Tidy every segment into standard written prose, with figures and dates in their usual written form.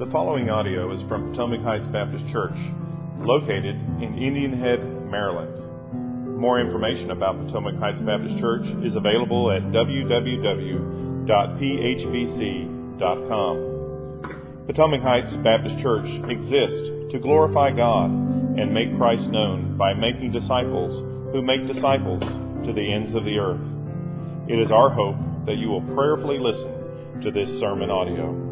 The following audio is from Potomac Heights Baptist Church, located in Indian Head, Maryland. More information about Potomac Heights Baptist Church is available at www.phbc.com. Potomac Heights Baptist Church exists to glorify God and make Christ known by making disciples who make disciples to the ends of the earth. It is our hope that you will prayerfully listen to this sermon audio.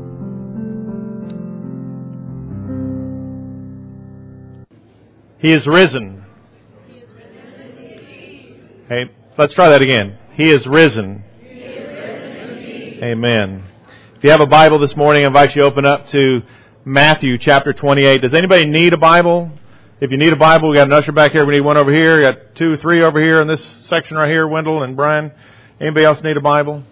He is risen. Hey, let's try that again. He is risen. Amen. If you have a Bible this morning, I invite you to open up to Matthew chapter 28. Does anybody need a Bible? If you need a Bible, we got an usher back here. We need one over here. We got 2 or 3 over here in this section right here, Wendell and Brian. Anybody else need a Bible?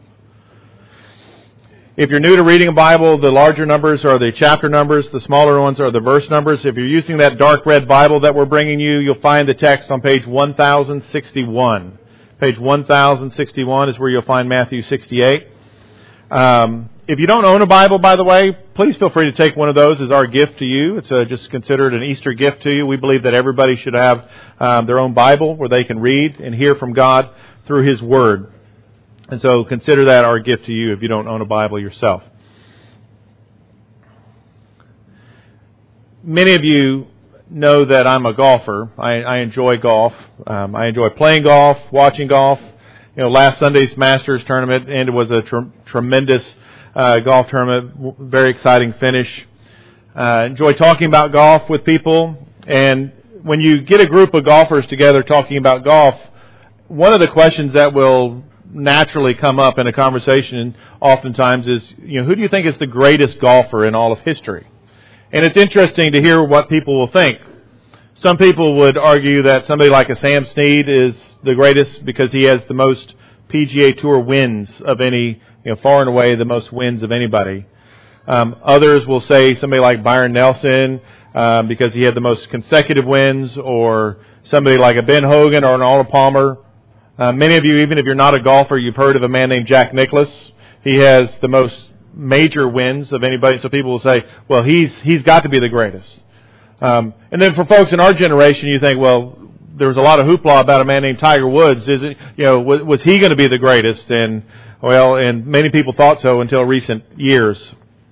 If you're new to reading a Bible, the larger numbers are the chapter numbers. The smaller ones are the verse numbers. If you're using that dark red Bible that we're bringing you, you'll find the text on page 1061. Page 1061 is where you'll find Matthew 68. If you don't own a Bible, by the way, please feel free to take one of those as our gift to you. It's just considered an Easter gift to you. We believe that everybody should have their own Bible where they can read and hear from God through His Word. And so consider that our gift to you if you don't own a Bible yourself. Many of you know that I'm a golfer. I enjoy golf. I enjoy playing golf, watching golf. You know, last Sunday's Masters tournament, and it was a tremendous golf tournament, very exciting finish. Enjoy talking about golf with people. And when you get a group of golfers together talking about golf, one of the questions that will naturally come up in a conversation oftentimes is, who do you think is the greatest golfer in all of history? And it's interesting to hear what people will think. Some people would argue that somebody like a Sam Snead is the greatest because he has the most PGA Tour wins of any, far and away the most wins of anybody. Others will say somebody like Byron Nelson because he had the most consecutive wins, or somebody like a Ben Hogan or an Arnold Palmer. Many of you, even if you're not a golfer, you've heard of a man named Jack Nicklaus. He has the most major wins of anybody, so people will say, well, he's got to be the greatest. And then for folks in our generation, you think, well, there was a lot of hoopla about a man named Tiger Woods. Is it, was he going to be the greatest? And many people thought so until recent years.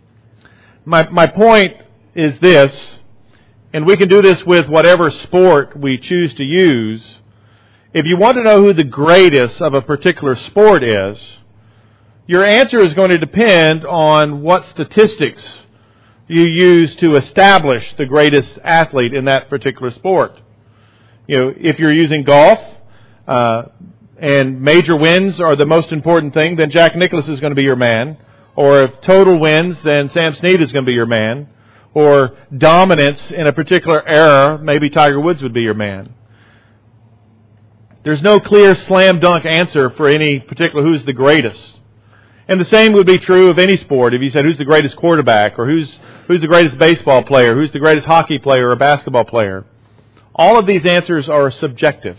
My point is this, and we can do this with whatever sport we choose to use. If you want to know who the greatest of a particular sport is, your answer is going to depend on what statistics you use to establish the greatest athlete in that particular sport. If you're using golf, and major wins are the most important thing, then Jack Nicklaus is going to be your man. Or if total wins, then Sam Snead is going to be your man. Or dominance in a particular era, maybe Tiger Woods would be your man. There's no clear slam dunk answer for any particular who's the greatest. And the same would be true of any sport. If you said who's the greatest quarterback, or who's the greatest baseball player, who's the greatest hockey player or basketball player, all of these answers are subjective.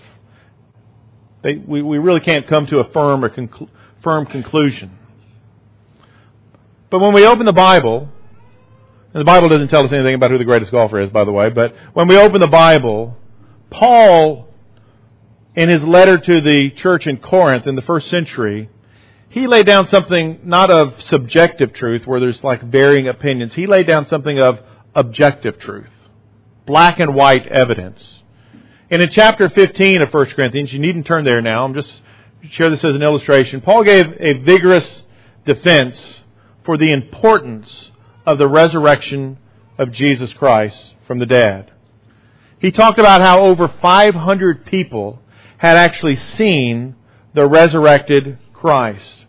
We really can't come to a firm conclusion. But when we open the Bible, and the Bible doesn't tell us anything about who the greatest golfer is, by the way, but when we open the Bible, Paul, in his letter to the church in Corinth in the first century, he laid down something not of subjective truth where there's like varying opinions. He laid down something of objective truth. Black and white evidence. And in chapter 15 of 1 Corinthians, you needn't turn there now, I'm just share this as an illustration. Paul gave a vigorous defense for the importance of the resurrection of Jesus Christ from the dead. He talked about how over 500 people had actually seen the resurrected Christ.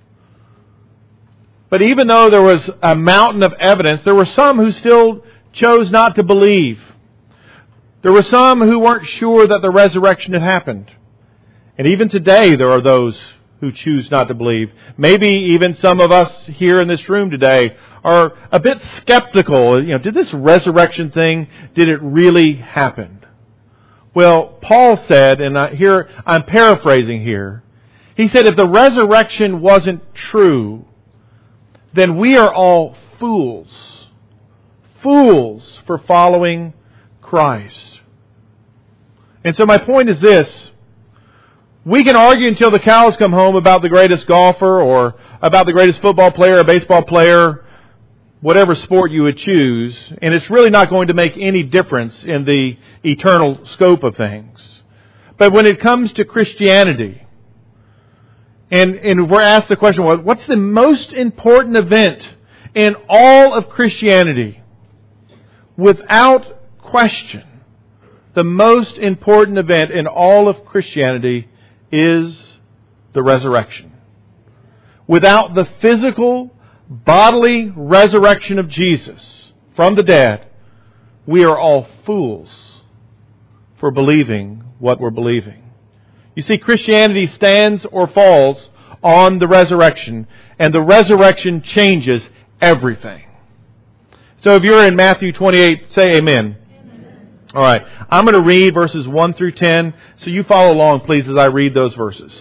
But even though there was a mountain of evidence, there were some who still chose not to believe. There were some who weren't sure that the resurrection had happened. And even today there are those who choose not to believe. Maybe even some of us here in this room today are a bit skeptical. Did this resurrection thing, did it really happen? Well, Paul said, and here I'm paraphrasing here, he said if the resurrection wasn't true, then we are all fools. fools for following Christ. And so my point is this. We can argue until the cows come home about the greatest golfer or about the greatest football player or baseball player, whatever sport you would choose, and it's really not going to make any difference in the eternal scope of things. But when it comes to Christianity, and we're asked the question, what's the most important event in all of Christianity? Without question, the most important event in all of Christianity is the resurrection. Without the physical, bodily resurrection of Jesus from the dead, we are all fools for believing what we're believing. You see, Christianity stands or falls on the resurrection, and the resurrection changes everything. So if you're in Matthew 28, say amen. All right. I'm going to read verses 1 through 10, so you follow along, please, as I read those verses.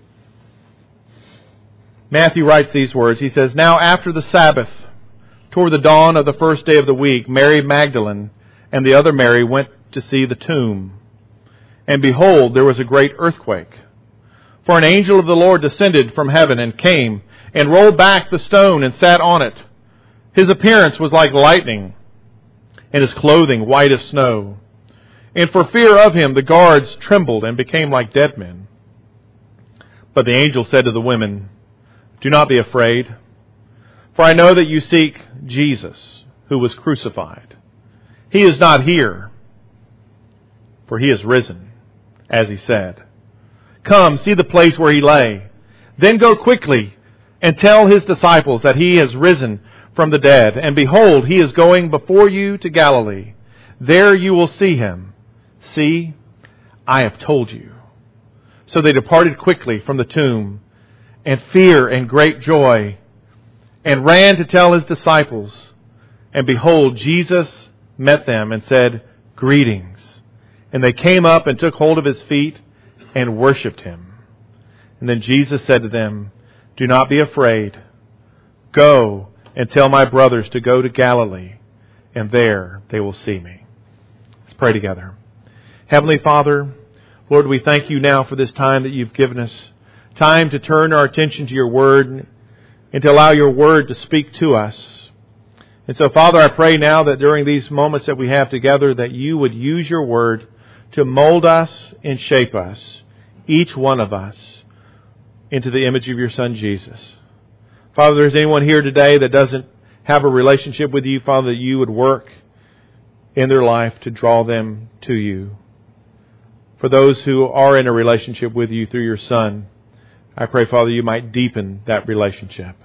Matthew writes these words. He says, "Now after the Sabbath, toward the dawn of the first day of the week, Mary Magdalene and the other Mary went to see the tomb. And behold, there was a great earthquake. For an angel of the Lord descended from heaven and came and rolled back the stone and sat on it. His appearance was like lightning, and his clothing white as snow. And for fear of him, the guards trembled and became like dead men. But the angel said to the women, 'Do not be afraid, for I know that you seek Jesus, who was crucified. He is not here, for he is risen, as he said. Come, see the place where he lay. Then go quickly and tell his disciples that he has risen from the dead. And behold, he is going before you to Galilee. There you will see him. See, I have told you.' So they departed quickly from the tomb, and fear and great joy, and ran to tell his disciples. And behold, Jesus met them and said, 'Greetings.' And they came up and took hold of his feet and worshipped him. And then Jesus said to them, 'Do not be afraid. Go and tell my brothers to go to Galilee, and there they will see me.'" Let's pray together. Heavenly Father, Lord, we thank you now for this time that you've given us. Time to turn our attention to your word and to allow your word to speak to us. And so, Father, I pray now that during these moments that we have together, that you would use your word to mold us and shape us, each one of us, into the image of your Son, Jesus. Father, if there's anyone here today that doesn't have a relationship with you, Father, that you would work in their life to draw them to you. For those who are in a relationship with you through your Son, I pray, Father, you might deepen that relationship.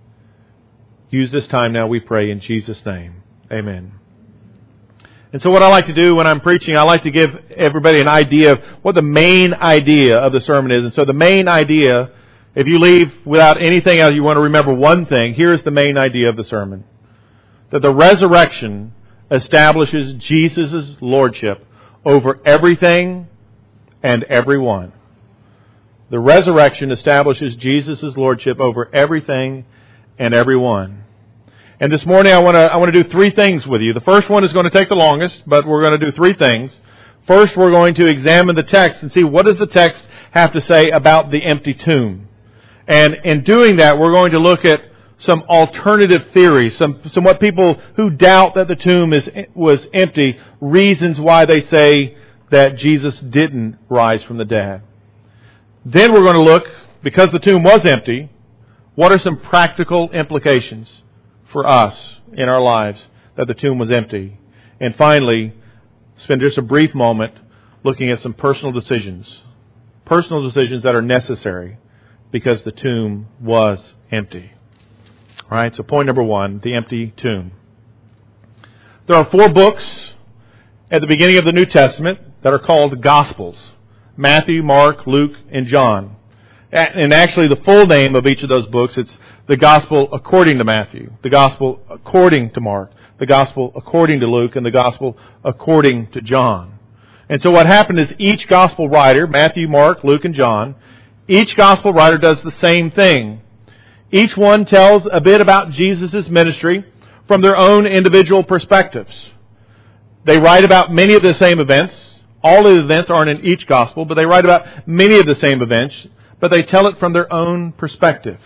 Use this time now, we pray, in Jesus' name. Amen. And so what I like to do when I'm preaching, I like to give everybody an idea of what the main idea of the sermon is. And so the main idea, if you leave without anything else, you want to remember one thing. Here's the main idea of the sermon. That the resurrection establishes Jesus' lordship over everything and everyone. The resurrection establishes Jesus' lordship over everything and everyone. And this morning I want to do three things with you. The first one is going to take the longest, but we're going to do three things. First, we're going to examine the text and see what does the text have to say about the empty tomb. And in doing that, we're going to look at some alternative theories, some what people who doubt that the tomb was empty, reasons why they say that Jesus didn't rise from the dead. Then we're going to look, because the tomb was empty, what are some practical implications for us in our lives that the tomb was empty. And finally, spend just a brief moment looking at some personal decisions that are necessary because the tomb was empty. All right, so point number one, the empty tomb. There are 4 books at the beginning of the New Testament that are called Gospels: Matthew, Mark, Luke, and John. And actually the full name of each of those books, it's the Gospel according to Matthew, the Gospel according to Mark, the Gospel according to Luke, and the Gospel according to John. And so what happened is each Gospel writer, Matthew, Mark, Luke, and John, each Gospel writer does the same thing. Each one tells a bit about Jesus' ministry from their own individual perspectives. They write about many of the same events. All of the events aren't in each gospel, but they write about many of the same events, but they tell it from their own perspective.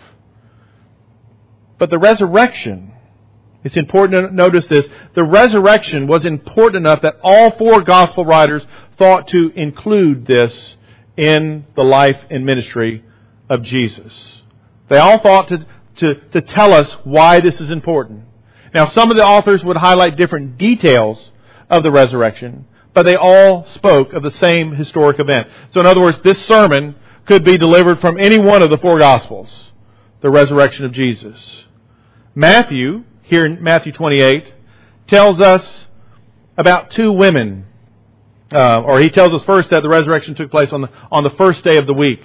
But the resurrection, it's important to notice this, the resurrection was important enough that all four gospel writers thought to include this in the life and ministry of Jesus. They all thought to tell us why this is important. Now, some of the authors would highlight different details of the resurrection, but they all spoke of the same historic event. So in other words, this sermon could be delivered from any one of the four Gospels, the resurrection of Jesus. Matthew, here in Matthew 28, tells us about two women, or he tells us first that the resurrection took place on the first day of the week.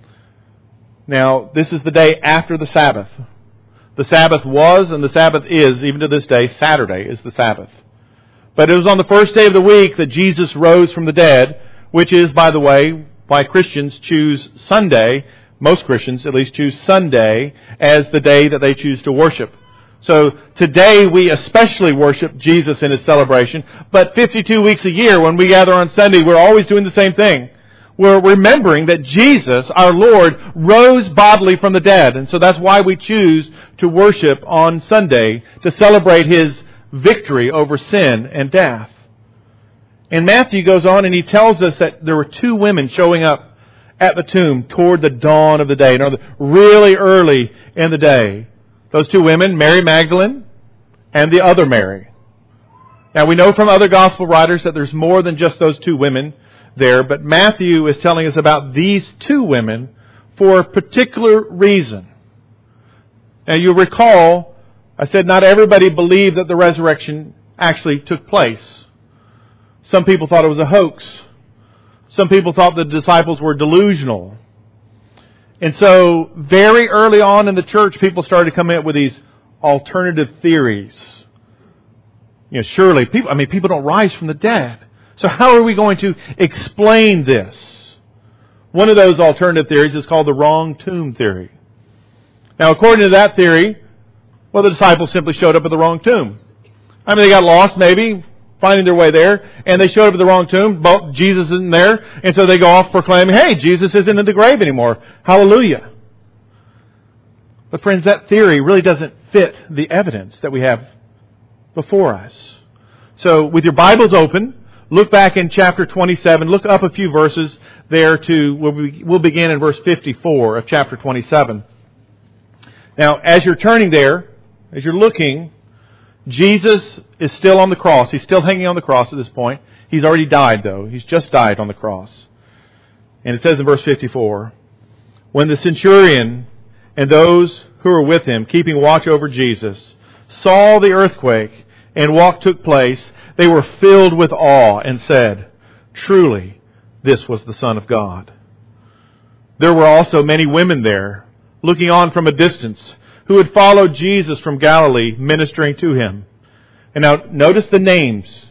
Now, this is the day after the Sabbath. The Sabbath was, and the Sabbath is, even to this day, Saturday is the Sabbath. But it was on the first day of the week that Jesus rose from the dead, which is, by the way, why Christians choose Sunday, most Christians at least choose Sunday as the day that they choose to worship. So today we especially worship Jesus in His celebration, but 52 weeks a year when we gather on Sunday, we're always doing the same thing. We're remembering that Jesus, our Lord, rose bodily from the dead. And so that's why we choose to worship on Sunday, to celebrate His victory over sin and death. And Matthew goes on and he tells us that there were two women showing up at the tomb toward the dawn of the day, really early in the day. Those two women, Mary Magdalene and the other Mary. Now we know from other gospel writers that there's more than just those two women there, but Matthew is telling us about these two women for a particular reason. Now you recall, I said not everybody believed that the resurrection actually took place. Some people thought it was a hoax. Some people thought the disciples were delusional. And so, very early on in the church, people started to come in with these alternative theories. Surely, people don't rise from the dead. So how are we going to explain this? One of those alternative theories is called the wrong tomb theory. Now, according to that theory, the disciples simply showed up at the wrong tomb. They got lost maybe, finding their way there, and they showed up at the wrong tomb. Jesus isn't there, and so they go off proclaiming, hey, Jesus isn't in the grave anymore. Hallelujah. But friends, that theory really doesn't fit the evidence that we have before us. So with your Bibles open, look back in chapter 27, look up a few verses there we'll begin in verse 54 of chapter 27. Now, as you're turning there, as you're looking, Jesus is still on the cross. He's still hanging on the cross at this point. He's already died, though. He's just died on the cross. And it says in verse 54, when the centurion and those who were with him, keeping watch over Jesus, saw the earthquake and what took place, they were filled with awe and said, truly, this was the Son of God. There were also many women there, looking on from a distance, who had followed Jesus from Galilee, ministering to Him. And now notice the names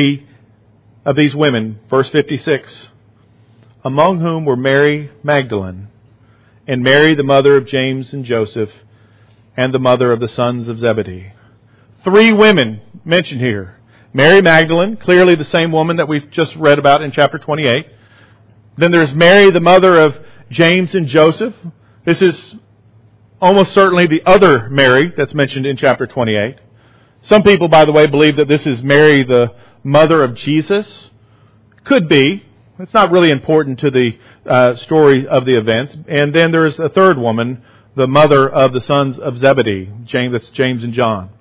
of these women, verse 56. Among whom were Mary Magdalene, and Mary the mother of James and Joseph, and the mother of the sons of Zebedee. Three women mentioned here. Mary Magdalene, clearly the same woman that we've just read about in chapter 28. Then there's Mary the mother of James and Joseph. This is almost certainly the other Mary that's mentioned in chapter 28. Some people, by the way, believe that this is Mary, the mother of Jesus. Could be. It's not really important to the story of the events. And then there's a third woman, the mother of the sons of Zebedee. That's James and John.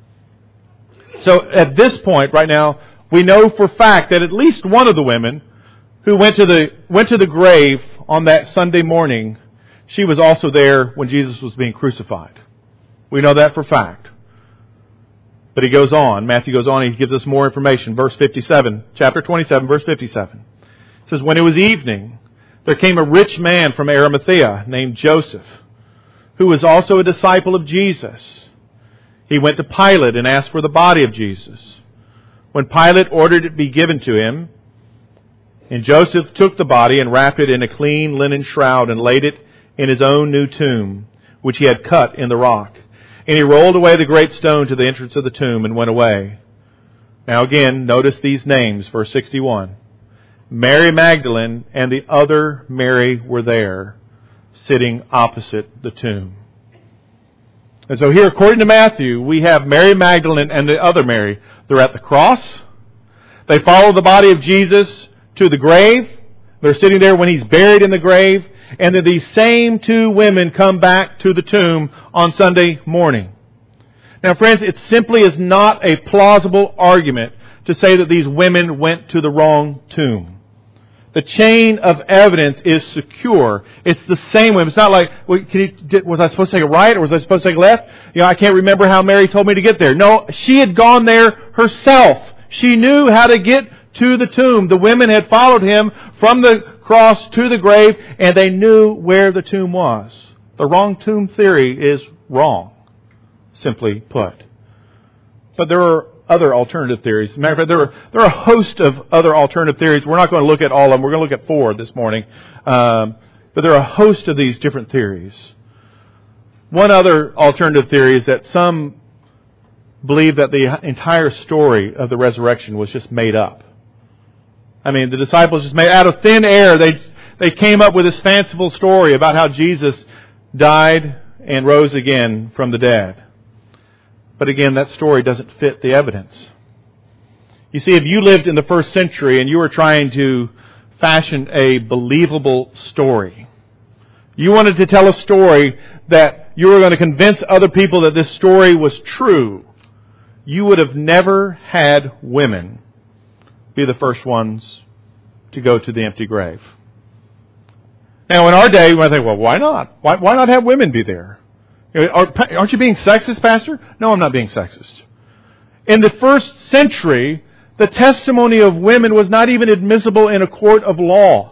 So at this point, right now, we know for fact that at least one of the women who went to the grave on that Sunday morning, she was also there when Jesus was being crucified. We know that for fact. But he goes on. Matthew goes on and he gives us more information. Verse 57, chapter 27, verse 57. It says, when it was evening, there came a rich man from Arimathea named Joseph, who was also a disciple of Jesus. He went to Pilate and asked for the body of Jesus. When Pilate ordered it be given to him, and Joseph took the body and wrapped it in a clean linen shroud and laid it in his own new tomb, which he had cut in the rock. And he rolled away the great stone to the entrance of the tomb and went away. Now again, notice these names, verse 61. Mary Magdalene and the other Mary were there, sitting opposite the tomb. And so here, according to Matthew, we have Mary Magdalene and the other Mary. They're at the cross. They follow the body of Jesus to the grave. They're sitting there when he's buried in the grave. And then these same two women come back to the tomb on Sunday morning. Now, friends, it simply is not a plausible argument to say that these women went to the wrong tomb. The chain of evidence is secure. It's the same way. It's not like, was I supposed to take a right or was I supposed to take a left? I can't remember how Mary told me to get there. No, she had gone there herself. She knew how to get to the tomb. The women had followed him from the cross to the grave, and they knew where the tomb was. The wrong tomb theory is wrong, simply put. But there are other alternative theories. As a matter of fact, there are a host of other alternative theories. We're not going to look at all of them. We're going to look at 4 this morning. But there are a host of these different theories. One other alternative theory is that some believe that the entire story of the resurrection was just made up. I mean, the disciples just made out of thin air. They came up with this fanciful story about how Jesus died and rose again from the dead. But again, that story doesn't fit the evidence. You see, if you lived in the first century and you were trying to fashion a believable story, you wanted to tell a story that you were going to convince other people that this story was true, you would have never had women be the first ones to go to the empty grave. Now, in our day, you might think, well, why not? Why not have women be there? Aren't you being sexist, Pastor? No, I'm not being sexist. In the first century, the testimony of women was not even admissible in a court of law.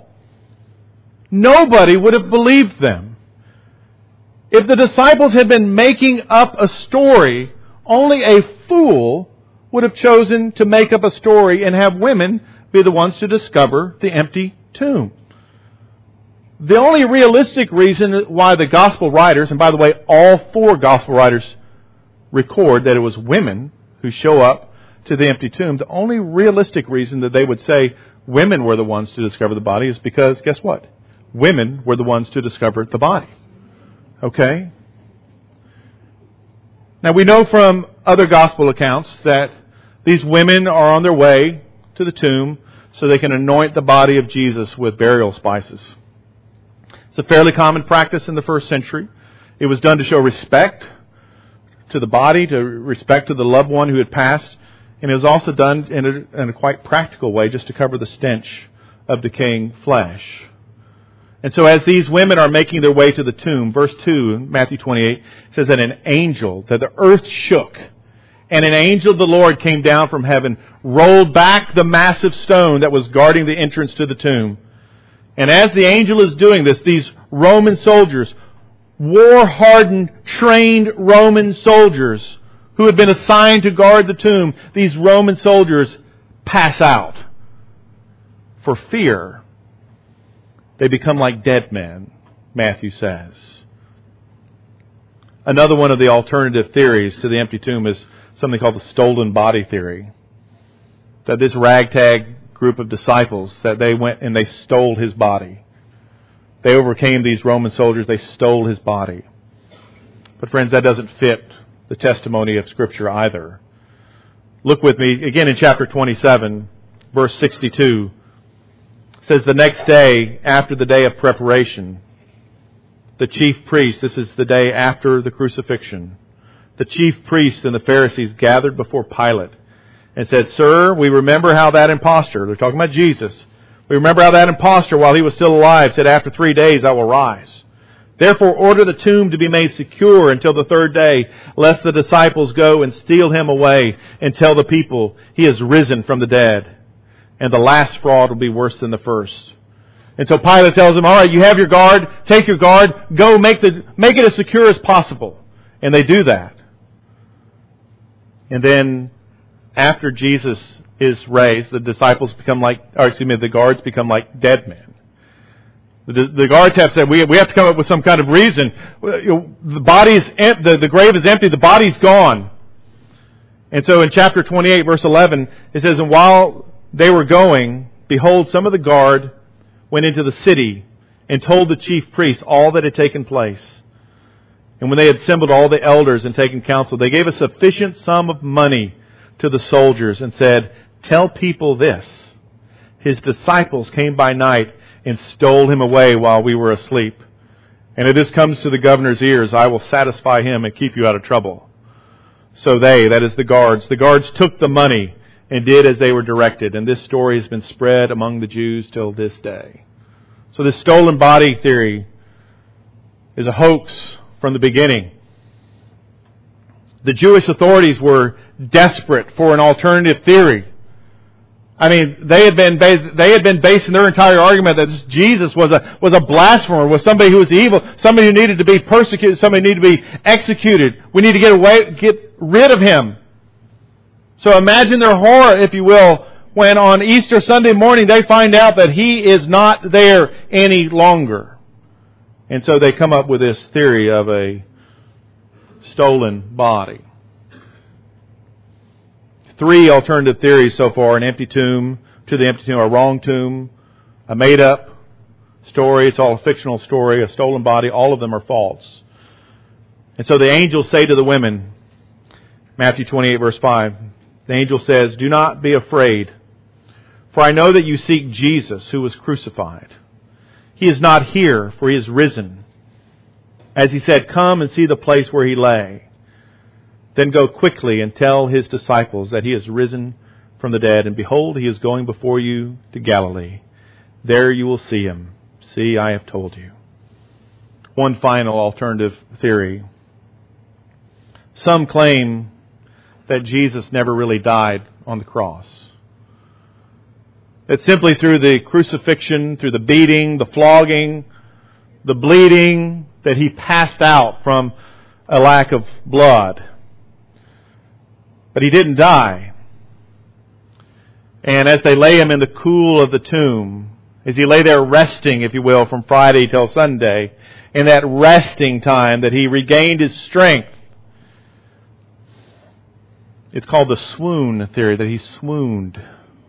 Nobody would have believed them. If the disciples had been making up a story, only a fool would have chosen to make up a story and have women be the ones to discover the empty tomb. The only realistic reason why the gospel writers, and by the way, all 4 gospel writers record that it was women who show up to the empty tomb, the only realistic reason that they would say women were the ones to discover the body is because, guess what? Women were the ones to discover the body. Okay? Now we know from other gospel accounts that these women are on their way to the tomb so they can anoint the body of Jesus with burial spices. It's a fairly common practice in the first century. It was done to show respect to the body, to respect to the loved one who had passed, and it was also done in a quite practical way just to cover the stench of decaying flesh. And so as these women are making their way to the tomb, verse 2, Matthew 28, says that that the earth shook, and an angel of the Lord came down from heaven, rolled back the massive stone that was guarding the entrance to the tomb. And as the angel is doing this, these Roman soldiers, war-hardened, trained Roman soldiers who had been assigned to guard the tomb, these Roman soldiers pass out for fear. They become like dead men, Matthew says. Another one of the alternative theories to the empty tomb is something called the stolen body theory. That this ragtag group of disciples, that they went and they stole his body. They overcame these Roman soldiers. They stole his body. But friends, that doesn't fit the testimony of Scripture either. Look with me again in chapter 27, verse 62. It says, the next day, after the day of preparation, the chief priests, this is the day after the crucifixion, the chief priests and the Pharisees gathered before Pilate and said, Sir, we remember how that impostor, they're talking about Jesus, we remember how that impostor, while he was still alive, said, after 3 days I will rise. Therefore order the tomb to be made secure until the 3rd day, lest the disciples go and steal him away and tell the people he has risen from the dead. And the last fraud will be worse than the first. And so Pilate tells them, all right, you have your guard, take your guard, go make it as secure as possible. And they do that. And then after Jesus is raised, the guards become like dead men. The guards have said, we have to come up with some kind of reason. The grave is empty, the body's gone. And so in chapter 28, verse 11, it says, "And while they were going, behold, some of the guard went into the city and told the chief priests all that had taken place. And when they had assembled all the elders and taken counsel, they gave a sufficient sum of money to the soldiers and said, 'Tell people this, his disciples came by night and stole him away while we were asleep. And if this comes to the governor's ears, I will satisfy him and keep you out of trouble.' So they," that is the guards took the money and did as they were directed. And this story has been spread among the Jews till this day." So this stolen body theory is a hoax from the beginning. The Jewish authorities were desperate for an alternative theory. I mean, they had been basing their entire argument that Jesus was a blasphemer, was somebody who was evil, somebody who needed to be persecuted, somebody who needed to be executed. We need to get rid of him. So imagine their horror, if you will, when on Easter Sunday morning they find out that he is not there any longer. And so they come up with this theory of a stolen body. 3 alternative theories so far: an empty tomb, to the empty tomb, a wrong tomb, a made-up story, it's all a fictional story, a stolen body. All of them are false. And so the angels say to the women, Matthew 28 verse 5, the angel says, "Do not be afraid, for I know that you seek Jesus who was crucified. He is not here, for he is risen. As he said, come and see the place where he lay. Then go quickly and tell his disciples that he is risen from the dead, and behold, he is going before you to Galilee. There you will see him. See, I have told you." One final alternative theory. Some claim that Jesus never really died on the cross. That simply through the crucifixion, through the beating, the flogging, the bleeding, that he passed out from a lack of blood. But he didn't die. And as they lay him in the cool of the tomb, as he lay there resting, if you will, from Friday till Sunday, in that resting time that he regained his strength, it's called the swoon theory, that he swooned.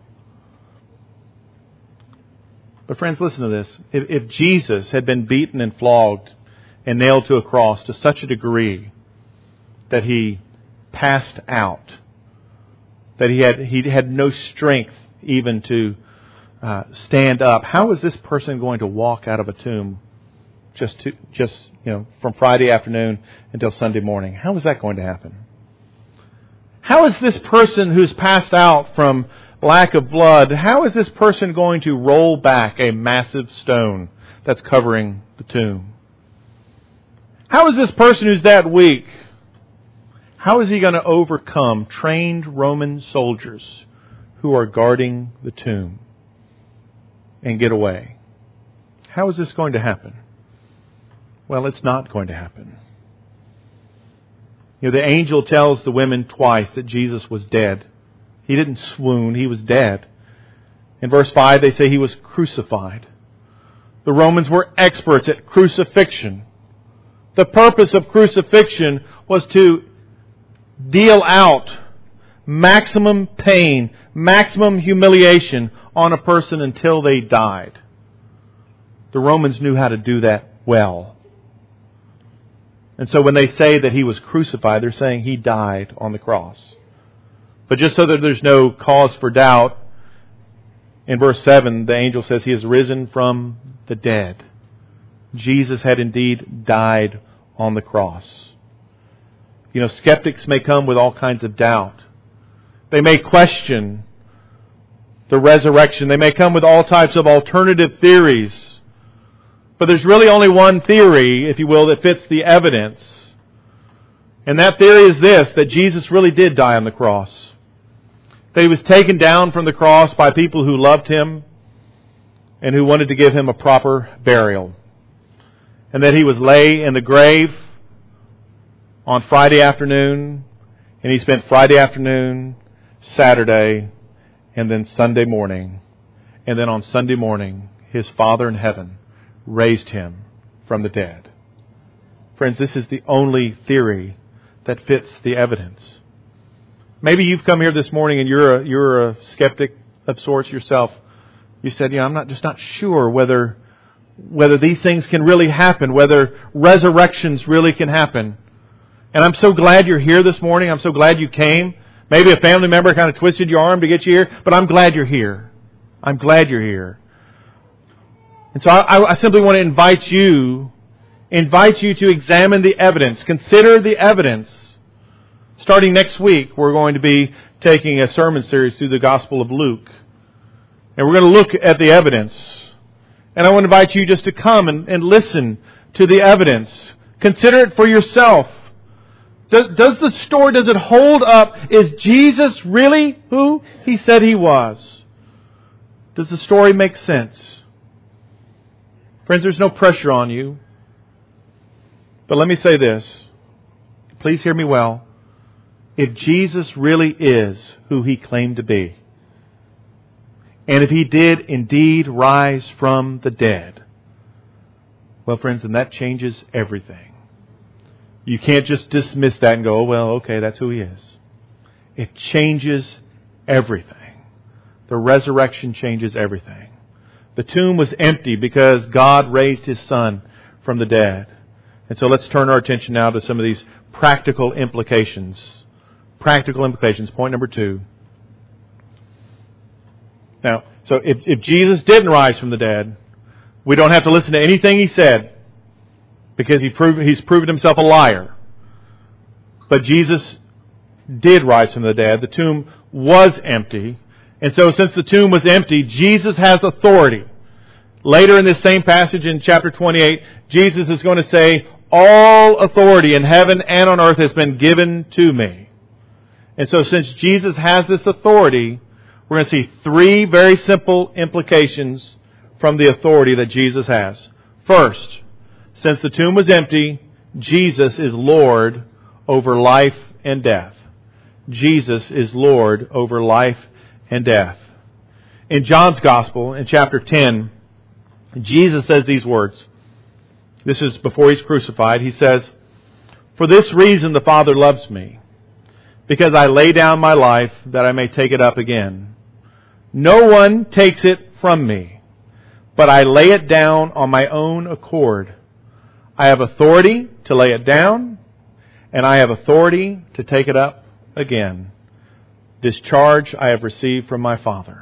But friends, listen to this. If Jesus had been beaten and flogged and nailed to a cross to such a degree that he passed out, that he had no strength even to stand up, how is this person going to walk out of a tomb just from Friday afternoon until Sunday morning? How is that going to happen? How is this person who's passed out from lack of blood, how is this person going to roll back a massive stone that's covering the tomb? How is this person who's that weak, how is he going to overcome trained Roman soldiers who are guarding the tomb and get away? How is this going to happen? Well, it's not going to happen. The angel tells the women twice that Jesus was dead. He didn't swoon, he was dead. In verse 5, they say he was crucified. The Romans were experts at crucifixion. The purpose of crucifixion was to deal out maximum pain, maximum humiliation on a person until they died. The Romans knew how to do that well. And so when they say that he was crucified, they're saying he died on the cross. But just so that there's no cause for doubt, in verse 7, the angel says he is risen from the dead. Jesus had indeed died on the cross. Skeptics may come with all kinds of doubt. They may question the resurrection. They may come with all types of alternative theories. But there's really only one theory, if you will, that fits the evidence. And that theory is this, that Jesus really did die on the cross. That he was taken down from the cross by people who loved him and who wanted to give him a proper burial. And that he was laid in the grave on Friday afternoon, and he spent Friday afternoon, Saturday, and then Sunday morning. And then on Sunday morning, his Father in heaven raised Him from the dead. Friends, this is the only theory that fits the evidence. Maybe you've come here this morning and you're a skeptic of sorts yourself. You said, I'm just not sure whether these things can really happen, whether resurrections really can happen. And I'm so glad you're here this morning. I'm so glad you came. Maybe a family member kind of twisted your arm to get you here, but I'm glad you're here. I'm glad you're here. And so I simply want to invite you to examine the evidence. Consider the evidence. Starting next week, we're going to be taking a sermon series through the Gospel of Luke. And we're going to look at the evidence. And I want to invite you just to come and listen to the evidence. Consider it for yourself. Does the story, does it hold up? Is Jesus really who He said He was? Does the story make sense? Friends, there's no pressure on you. But let me say this. Please hear me well. If Jesus really is who He claimed to be, and if He did indeed rise from the dead, well, friends, then that changes everything. You can't just dismiss that and go, oh, well, okay, that's who He is. It changes everything. The resurrection changes everything. The tomb was empty because God raised His Son from the dead. And so let's turn our attention now to some of these practical implications. Practical implications. Point number 2. Now, so if Jesus didn't rise from the dead, we don't have to listen to anything He said, because He's proven Himself a liar. But Jesus did rise from the dead. The tomb was empty. And so since the tomb was empty, Jesus has authority. Later in this same passage in chapter 28, Jesus is going to say, all authority in heaven and on earth has been given to me. And so since Jesus has this authority, we're going to see 3 very simple implications from the authority that Jesus has. First, since the tomb was empty, Jesus is Lord over life and death. Jesus is Lord over life and death. In John's Gospel, in chapter 10, Jesus says these words. This is before He's crucified. He says, "For this reason the Father loves me, because I lay down my life that I may take it up again. No one takes it from me, but I lay it down on my own accord. I have authority to lay it down, and I have authority to take it up again. This charge I have received from my Father."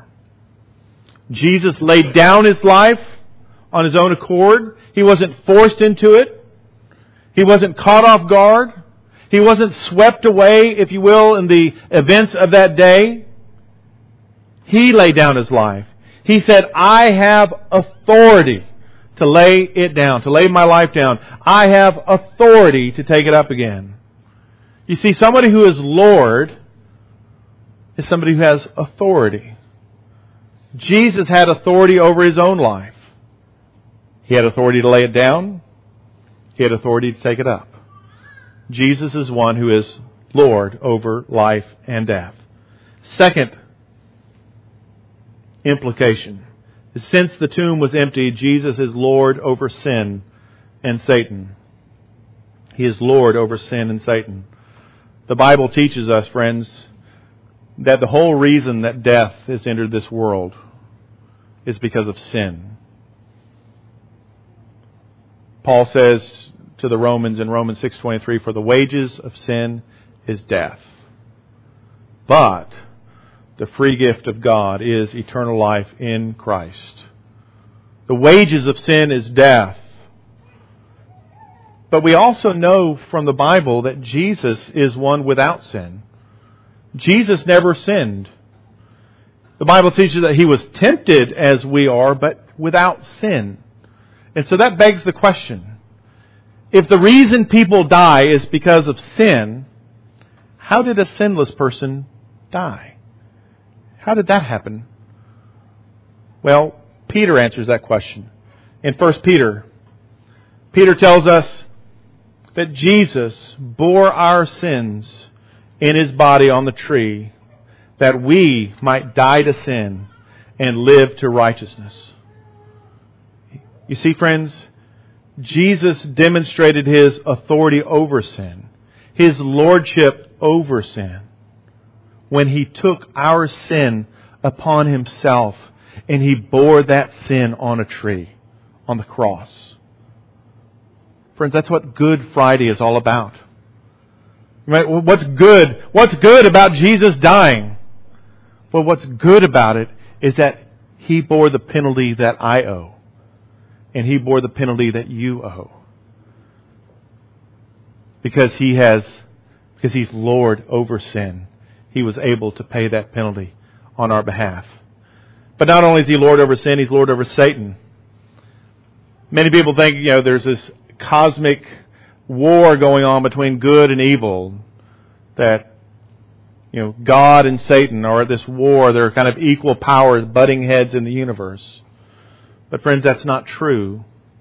Jesus laid down His life on His own accord. He wasn't forced into it. He wasn't caught off guard. He wasn't swept away, if you will, in the events of that day. He laid down His life. He said, I have authority to lay it down, to lay my life down. I have authority to take it up again. You see, somebody who is Lord is somebody who has authority. Jesus had authority over His own life. He had authority to lay it down. He had authority to take it up. Jesus is one who is Lord over life and death. Second implication is, since the tomb was empty, Jesus is Lord over sin and Satan. He is Lord over sin and Satan. The Bible teaches us, friends, that the whole reason that death has entered this world is because of sin. Paul says to the Romans in Romans 6:23, "For the wages of sin is death, but the free gift of God is eternal life in Christ." The wages of sin is death. But we also know from the Bible that Jesus is one without sin. Jesus never sinned. The Bible teaches that He was tempted as we are, but without sin. And so that begs the question, if the reason people die is because of sin, how did a sinless person die? How did that happen? Well, Peter answers that question. In 1 Peter, Peter tells us that Jesus bore our sins in His body on the tree, that we might die to sin and live to righteousness. You see, friends, Jesus demonstrated His authority over sin, His lordship over sin, when He took our sin upon Himself and He bore that sin on a tree, on the cross. Friends, that's what Good Friday is all about. Right? What's good? What's good about Jesus dying? Well, what's good about it is that He bore the penalty that I owe. And He bore the penalty that you owe. Because He's Lord over sin, He was able to pay that penalty on our behalf. But not only is He Lord over sin, He's Lord over Satan. Many people think, there's this cosmic war going on between good and evil. That, God and Satan are at this war. They're kind of equal powers, butting heads in the universe. But friends, that's not true.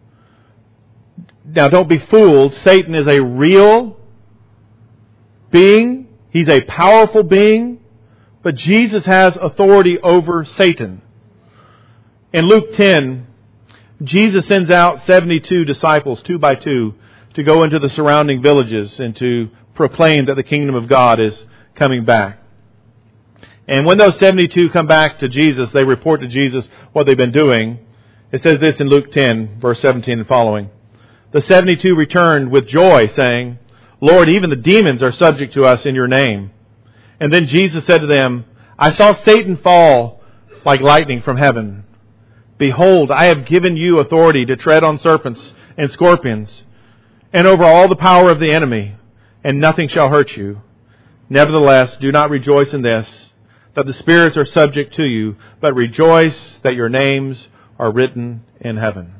Now, don't be fooled. Satan is a real being. He's a powerful being. But Jesus has authority over Satan. In Luke 10, Jesus sends out 72 disciples, 2 by 2, to go into the surrounding villages and to proclaim that the kingdom of God is coming back. And when those 72 come back to Jesus, they report to Jesus what they've been doing. It says this in Luke 10, verse 17 and following. The 72 returned with joy, saying, Lord, even the demons are subject to us in your name. And then Jesus said to them, I saw Satan fall like lightning from heaven. Behold, I have given you authority to tread on serpents and scorpions, and over all the power of the enemy, and nothing shall hurt you. Nevertheless, do not rejoice in this, that the spirits are subject to you, but rejoice that your names are written in heaven.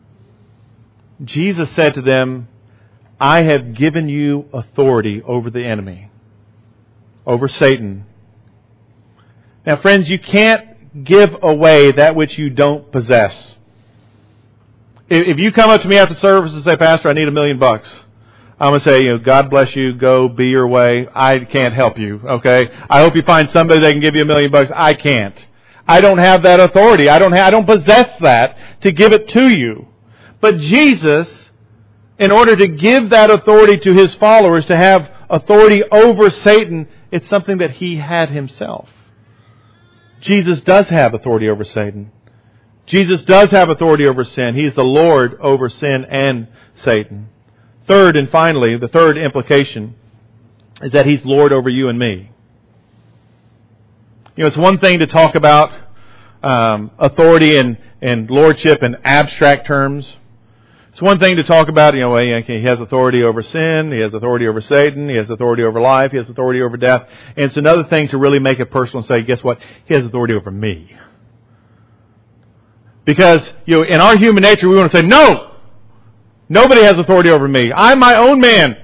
Jesus said to them, I have given you authority over the enemy, over Satan. Now, friends, you can't give away that which you don't possess. If you come up to me after service and say, Pastor, I need $1 million, I'm going to say, God bless you, go be your way. I can't help you, okay? I hope you find somebody that can give you $1 million. I can't. I don't have that authority. I don't possess that to give it to you. But Jesus, in order to give that authority to His followers, to have authority over Satan, it's something that He had Himself. Jesus does have authority over Satan. Jesus does have authority over sin. He is the Lord over sin and Satan. Third and finally, the third implication is that He's Lord over you and me. It's one thing to talk about authority and lordship in abstract terms. It's one thing to talk about, He has authority over sin, He has authority over Satan, He has authority over life, He has authority over death. And it's another thing to really make it personal and say, guess what? He has authority over me. Because, in our human nature, we want to say, no! Nobody has authority over me. I'm my own man.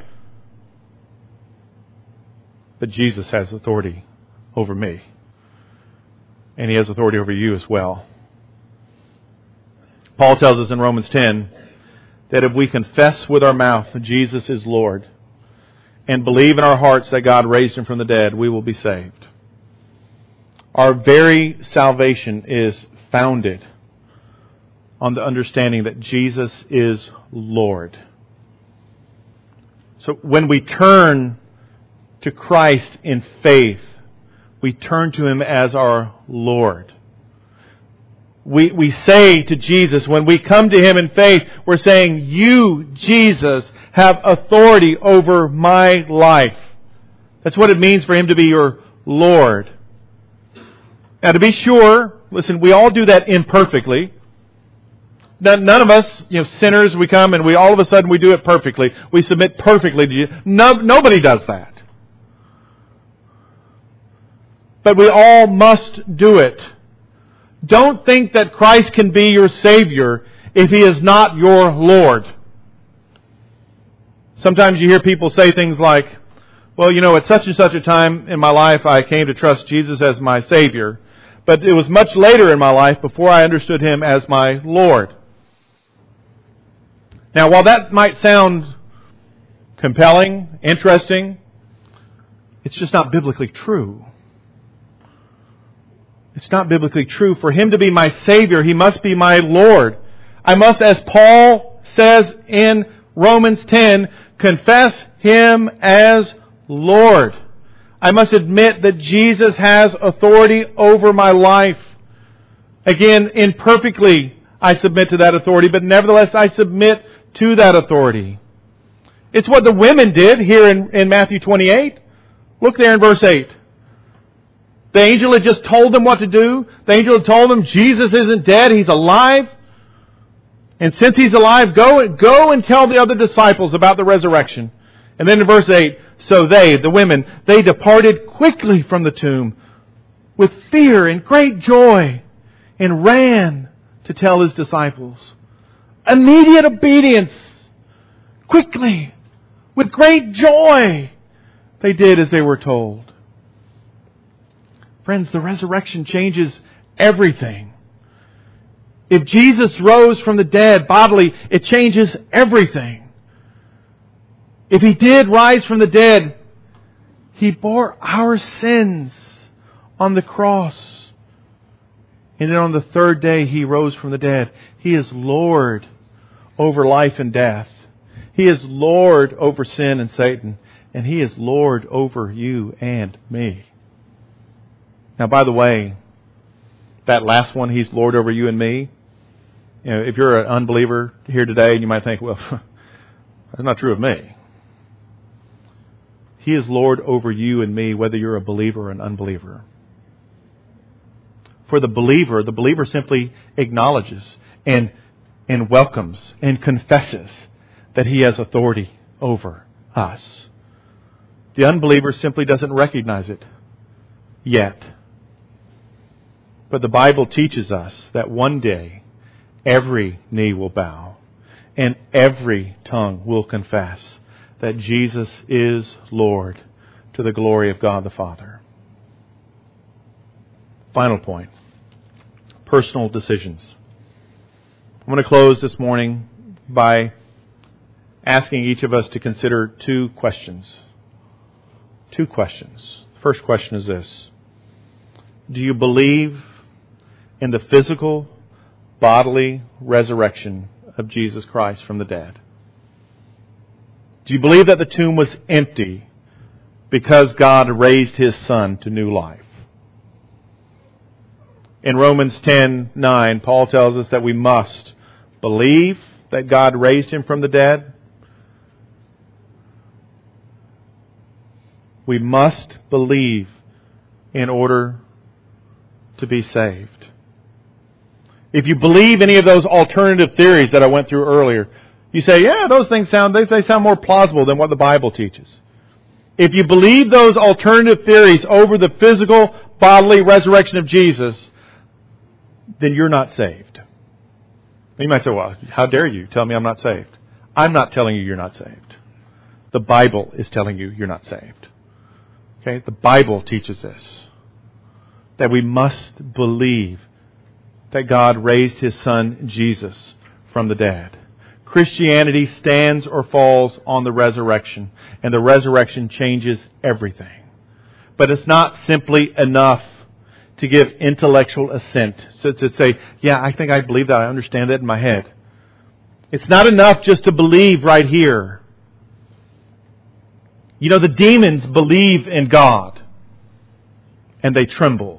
But Jesus has authority over me. And He has authority over you as well. Paul tells us in Romans 10 that if we confess with our mouth that Jesus is Lord and believe in our hearts that God raised Him from the dead, we will be saved. Our very salvation is founded on the understanding that Jesus is Lord. So when we turn to Christ in faith, we turn to Him as our Lord. We say to Jesus, when we come to Him in faith, we're saying, you, Jesus, have authority over my life. That's what it means for Him to be your Lord. Now, to be sure, listen, we all do that imperfectly. None of us, sinners, we come and all of a sudden we do it perfectly. We submit perfectly to you. Nobody does that. But we all must do it. Don't think that Christ can be your Savior if He is not your Lord. Sometimes you hear people say things like, well, at such and such a time in my life I came to trust Jesus as my Savior, but it was much later in my life before I understood Him as my Lord. Now, while that might sound compelling, interesting, it's just not biblically true. It's not biblically true. For Him to be my Savior, He must be my Lord. I must, as Paul says in Romans 10, confess Him as Lord. I must admit that Jesus has authority over my life. Again, imperfectly, I submit to that authority, but nevertheless, I submit to that authority. It's what the women did here in Matthew 28. Look there in verse 8. The angel had just told them what to do. The angel had told them, Jesus isn't dead, He's alive. And since He's alive, go and tell the other disciples about the resurrection. And then in verse 8, so they, the women, they departed quickly from the tomb with fear and great joy and ran to tell His disciples. Immediate obedience. Quickly. With great joy. They did as they were told. Friends, the resurrection changes everything. If Jesus rose from the dead bodily, it changes everything. If He did rise from the dead, He bore our sins on the cross. And then on the third day, He rose from the dead. He is Lord over life and death. He is Lord over sin and Satan. And He is Lord over you and me. Now, by the way, that last one, He's Lord over you and me. You know, if you're an unbeliever here today, you might think, well, that's not true of me. He is Lord over you and me, whether you're a believer or an unbeliever. For the believer simply acknowledges and welcomes and confesses that He has authority over us. The unbeliever simply doesn't recognize it yet. But the Bible teaches us that one day every knee will bow and every tongue will confess that Jesus is Lord to the glory of God the Father. Final point. Personal decisions. I'm going to close this morning by asking each of us to consider two questions. Two questions. The first question is this. Do you believe in the physical, bodily resurrection of Jesus Christ from the dead? Do you believe that the tomb was empty because God raised His Son to new life? In Romans 10:9, Paul tells us that we must believe that God raised Him from the dead. We must believe in order to be saved. If you believe any of those alternative theories that I went through earlier, you say, yeah, those things sound more plausible than what the Bible teaches. If you believe those alternative theories over the physical, bodily resurrection of Jesus, then you're not saved. And you might say, well, how dare you tell me I'm not saved? I'm not telling you you're not saved. The Bible is telling you you're not saved. Okay? The Bible teaches this. That we must believe that God raised His Son, Jesus, from the dead. Christianity stands or falls on the resurrection, and the resurrection changes everything. But it's not simply enough to give intellectual assent. So to say, yeah, I think I believe that, I understand that in my head. It's not enough just to believe right here. You know, the demons believe in God, and they tremble.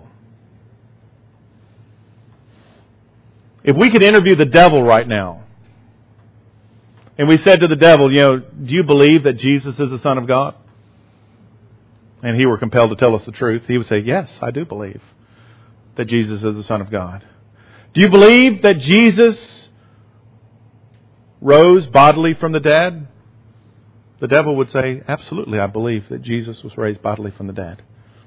If we could interview the devil right now, and we said to the devil, you know, do you believe that Jesus is the Son of God? And he were compelled to tell us the truth. He would say, yes, I do believe that Jesus is the Son of God. Do you believe that Jesus rose bodily from the dead? The devil would say, absolutely, I believe that Jesus was raised bodily from the dead.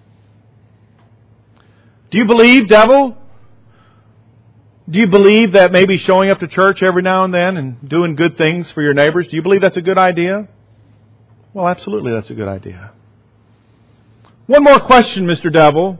Do you believe, devil? Do you believe that maybe showing up to church every now and then and doing good things for your neighbors, do you believe that's a good idea? Well, absolutely, that's a good idea. One more question, Mr. Devil.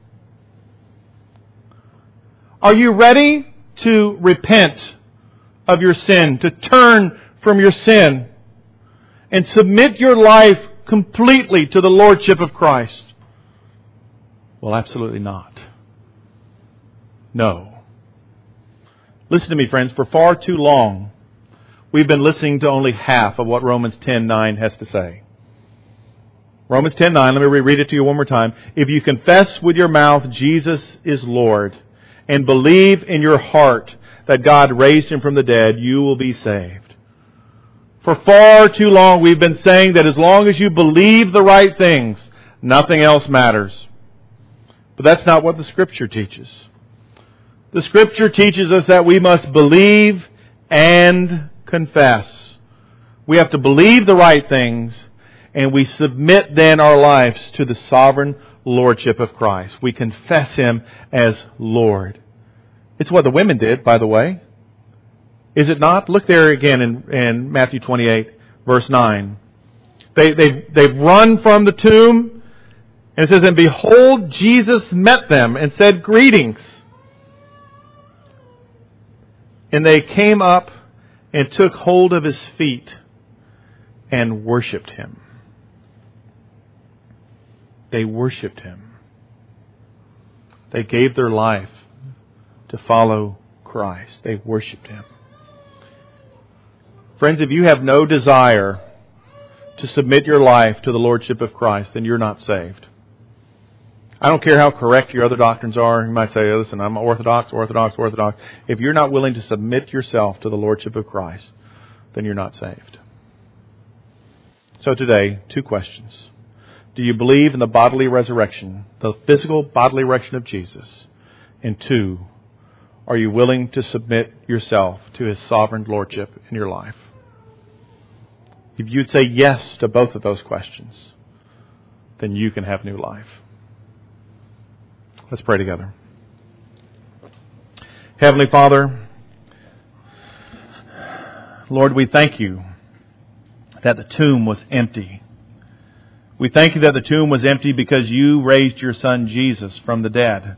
Are you ready to repent of your sin, to turn from your sin, and submit your life completely to the Lordship of Christ? Well, absolutely not. No. Listen to me, friends. For far too long, we've been listening to only half of what Romans 10:9 has to say. Romans 10:9, let me reread it to you one more time. If you confess with your mouth Jesus is Lord and believe in your heart that God raised Him from the dead, you will be saved. For far too long we've been saying that as long as you believe the right things, nothing else matters. But that's not what the Scripture teaches. The Scripture teaches us that we must believe and confess. We have to believe the right things, and we submit then our lives to the sovereign lordship of Christ. We confess Him as Lord. It's what the women did, by the way. Is it not? Look there again in Matthew 28, verse 9. They've run from the tomb, and it says, and behold, Jesus met them and said, greetings. And they came up and took hold of His feet and worshipped Him. They worshipped Him. They gave their life to follow Christ. They worshipped Him. Friends, if you have no desire to submit your life to the Lordship of Christ, then you're not saved. I don't care how correct your other doctrines are. You might say, listen, I'm Orthodox. If you're not willing to submit yourself to the Lordship of Christ, then you're not saved. So today, 2 questions. Do you believe in the bodily resurrection, the physical bodily resurrection of Jesus? And 2, are you willing to submit yourself to His sovereign Lordship in your life? If you'd say yes to both of those questions, then you can have new life. Let's pray together. Heavenly Father, Lord, we thank You that the tomb was empty. We thank You that the tomb was empty because You raised Your Son Jesus from the dead.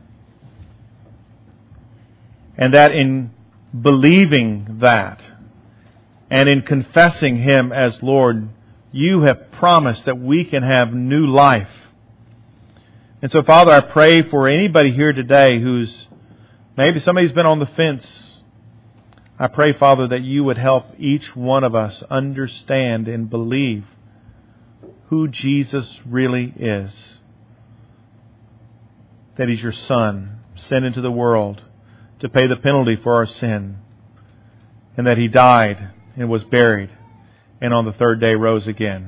And that in believing that and in confessing Him as Lord, You have promised that we can have new life. And so, Father, I pray for anybody here today who's, maybe somebody's been on the fence. I pray, Father, that You would help each one of us understand and believe who Jesus really is. That He's Your Son, sent into the world to pay the penalty for our sin. And that He died and was buried and on the 3rd day rose again.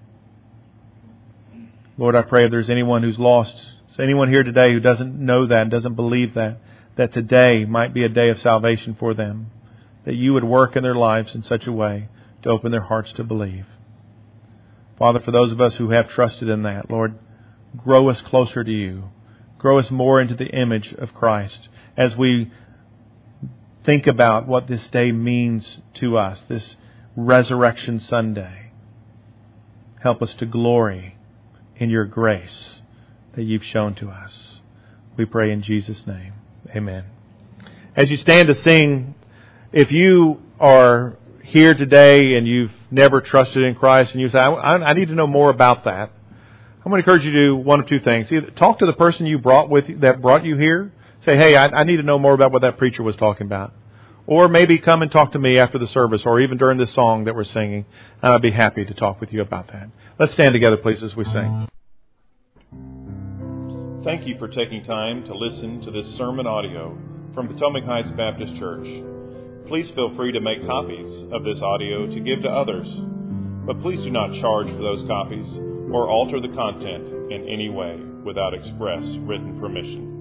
Lord, I pray if there's anyone who's lost, anyone here today who doesn't know that and doesn't believe that today might be a day of salvation for them. That You would work in their lives in such a way to open their hearts to believe. Father, for those of us who have trusted in that, Lord, grow us closer to You. Grow us more into the image of Christ as we think about what this day means to us, this Resurrection Sunday. Help us to glory in Your grace that You've shown to us. We pray in Jesus' name. Amen. As you stand to sing, if you are here today and you've never trusted in Christ and you say, I need to know more about that, I'm going to encourage you to do one of 2 things. Either talk to the person you brought with you, that brought you here. Say, hey, I need to know more about what that preacher was talking about. Or maybe come and talk to me after the service or even during this song that we're singing. And I'd be happy to talk with you about that. Let's stand together, please, as we sing. Thank you for taking time to listen to this sermon audio from Potomac Heights Baptist Church. Please feel free to make copies of this audio to give to others. But please do not charge for those copies or alter the content in any way without express written permission.